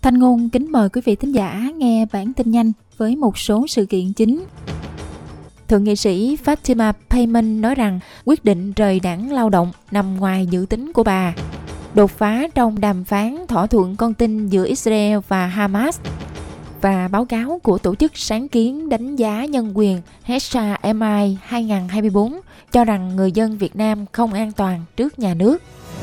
Thanh Ngôn kính mời quý vị thính giả nghe bản tin nhanh với một số sự kiện chính. Thượng nghị sĩ Fatima Payman nói rằng quyết định rời đảng Lao động nằm ngoài dự tính của bà. Đột phá trong đàm phán thỏa thuận con tin giữa Israel và Hamas. Và báo cáo của tổ chức sáng kiến đánh giá nhân quyền HRMI 2024 cho rằng người dân Việt Nam không an toàn trước nhà nước.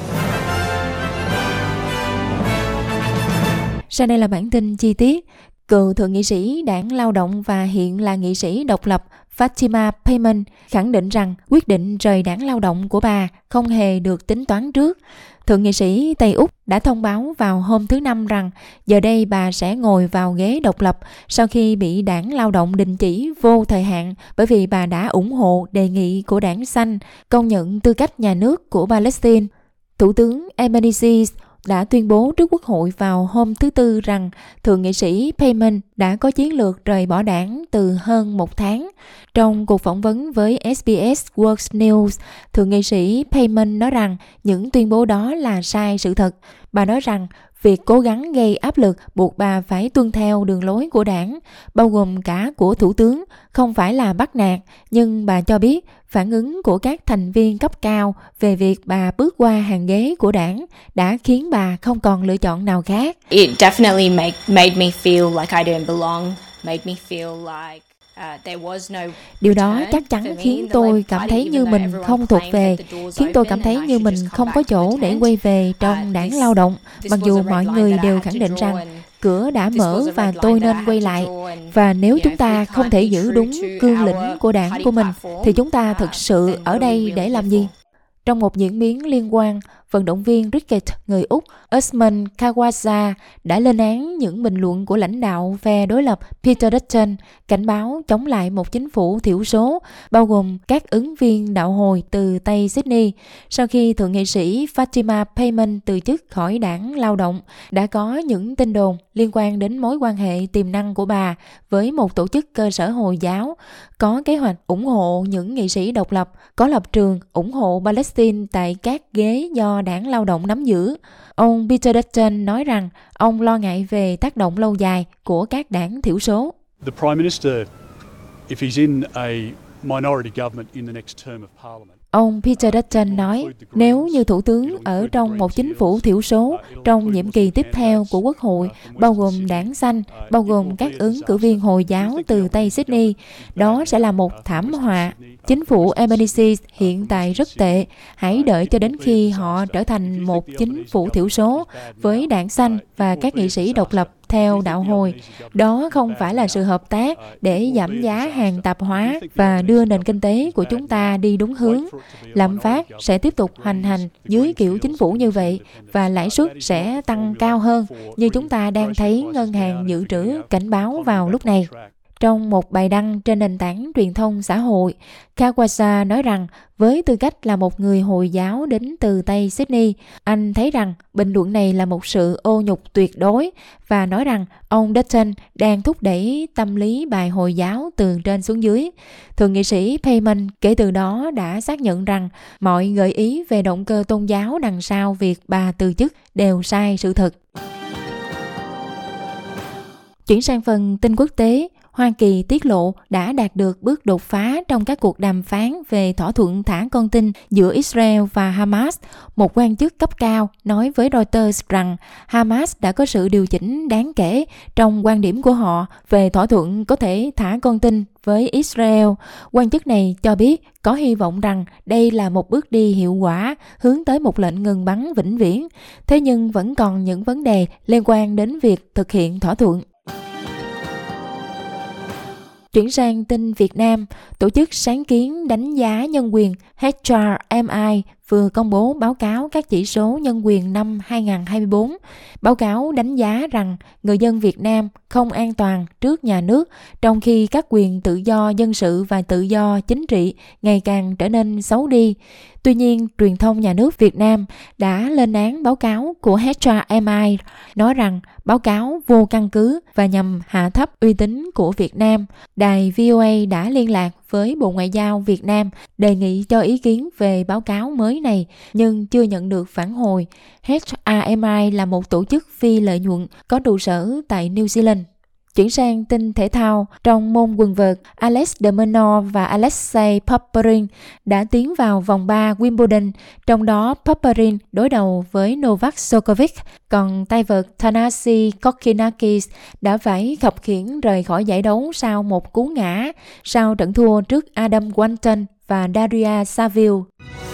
Sau đây là bản tin chi tiết. Cựu thượng nghị sĩ đảng Lao động và hiện là nghị sĩ độc lập Fatima Payman khẳng định rằng quyết định rời đảng Lao động của bà không hề được tính toán trước. Thượng nghị sĩ Tây Úc đã thông báo vào hôm thứ Năm rằng giờ đây bà sẽ ngồi vào ghế độc lập sau khi bị đảng Lao động đình chỉ vô thời hạn bởi vì bà đã ủng hộ đề nghị của đảng Xanh công nhận tư cách nhà nước của Palestine. Thủ tướng Albanese đã tuyên bố trước Quốc hội vào hôm thứ Tư rằng thượng nghị sĩ Payman đã có chiến lược rời bỏ đảng từ hơn một tháng. Trong cuộc phỏng vấn với SBS World News, thượng nghị sĩ Payman nói rằng những tuyên bố đó là sai sự thật. Bà nói rằng việc cố gắng gây áp lực buộc bà phải tuân theo đường lối của đảng, bao gồm cả của thủ tướng, không phải là bắt nạt, nhưng bà cho biết phản ứng của các thành viên cấp cao về việc bà bước qua hàng ghế của đảng đã khiến bà không còn lựa chọn nào khác. It definitely made me feel like I didn't belong, made me feel like điều đó chắc chắn khiến tôi cảm thấy như mình không thuộc về, khiến tôi cảm thấy như mình không có chỗ để quay về trong đảng Lao động, mặc dù mọi người đều khẳng định rằng cửa đã mở và tôi nên quay lại. Và nếu chúng ta không thể giữ đúng cương lĩnh của đảng của mình, thì chúng ta thực sự ở đây để làm gì? Trong một diễn biến liên quan, vận động viên cricket người Úc Usman Khawaja đã lên án những bình luận của lãnh đạo phe đối lập Peter Dutton, cảnh báo chống lại một chính phủ thiểu số, bao gồm các ứng viên đạo hồi từ Tây Sydney. Sau khi thượng nghị sĩ Fatima Payman từ chức khỏi đảng Lao động, đã có những tin đồn liên quan đến mối quan hệ tiềm năng của bà với một tổ chức cơ sở Hồi giáo, có kế hoạch ủng hộ những nghị sĩ độc lập, có lập trường ủng hộ Palestine tại các ghế do đảng Lao động nắm giữ. Ông Peter Dutton nói rằng ông lo ngại về tác động lâu dài của các đảng thiểu số. The Prime Minister, if he's in a minority government in the next term of Parliament, ông Peter Dutton nói, nếu như thủ tướng ở trong một chính phủ thiểu số trong nhiệm kỳ tiếp theo của Quốc hội, bao gồm đảng Xanh, bao gồm các ứng cử viên Hồi giáo từ Tây Sydney, đó sẽ là một thảm họa. Chính phủ Albanese hiện tại rất tệ. Hãy đợi cho đến khi họ trở thành một chính phủ thiểu số với đảng Xanh và các nghị sĩ độc lập theo đạo Hồi. Đó không phải là sự hợp tác để giảm giá hàng tạp hóa và đưa nền kinh tế của chúng ta đi đúng hướng. Lạm phát sẽ tiếp tục hoành hành dưới kiểu chính phủ như vậy và lãi suất sẽ tăng cao hơn, như chúng ta đang thấy ngân hàng dự trữ cảnh báo vào lúc này. Trong một bài đăng trên nền tảng truyền thông xã hội, Khawaja nói rằng với tư cách là một người Hồi giáo đến từ Tây Sydney, anh thấy rằng bình luận này là một sự ô nhục tuyệt đối và nói rằng ông Dutton đang thúc đẩy tâm lý bài Hồi giáo từ trên xuống dưới. Thượng nghị sĩ Payman kể từ đó đã xác nhận rằng mọi gợi ý về động cơ tôn giáo đằng sau việc bà từ chức đều sai sự thật. Chuyển sang phần tin quốc tế, Hoa Kỳ tiết lộ đã đạt được bước đột phá trong các cuộc đàm phán về thỏa thuận thả con tin giữa Israel và Hamas. Một quan chức cấp cao nói với Reuters rằng Hamas đã có sự điều chỉnh đáng kể trong quan điểm của họ về thỏa thuận có thể thả con tin với Israel. Quan chức này cho biết có hy vọng rằng đây là một bước đi hiệu quả hướng tới một lệnh ngừng bắn vĩnh viễn. Thế nhưng vẫn còn những vấn đề liên quan đến việc thực hiện thỏa thuận. Chuyển sang tin Việt Nam, tổ chức sáng kiến đánh giá nhân quyền HRMI vừa công bố báo cáo các chỉ số nhân quyền năm 2024. Báo cáo đánh giá rằng người dân Việt Nam không an toàn trước nhà nước, trong khi các quyền tự do dân sự và tự do chính trị ngày càng trở nên xấu đi. Tuy nhiên, truyền thông nhà nước Việt Nam đã lên án báo cáo của HRMI, nói rằng báo cáo vô căn cứ và nhằm hạ thấp uy tín của Việt Nam. Đài VOA đã liên lạc với Bộ Ngoại giao Việt Nam đề nghị cho ý kiến về báo cáo mới này nhưng chưa nhận được phản hồi. HRMI là một tổ chức phi lợi nhuận có trụ sở tại New Zealand. Chuyển sang tin thể thao, trong môn quần vợt, Alex de Minaur và Alexei Popyrin đã tiến vào vòng 3 Wimbledon, trong đó Popyrin đối đầu với Novak Djokovic, còn tay vợt Thanasi Kokkinakis đã phải khập khiễng rời khỏi giải đấu sau một cú ngã sau trận thua trước Adam Walton và Daria Saville.